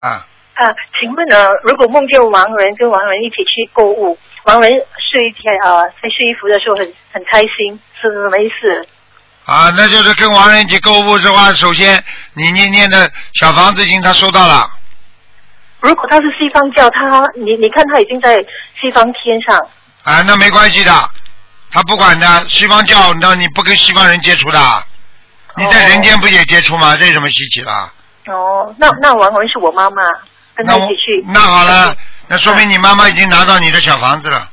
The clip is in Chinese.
啊。 请问呢，如果梦见亡人跟亡人一起去购物，亡人在试衣服的时候很开心，是什么意思？ 那就是跟亡人一起购物的话，首先你念的小房子已经他收到了。 如果他是西方教，你看他已经在西方天上。 那没关系的，他不管的。西方教，那你不跟西方人接触的，你在人间不也接触吗？这有什么稀奇了？ 那亡人是我妈妈，跟他一起去。 那好了，那说明你妈妈已经拿到你的小房子了。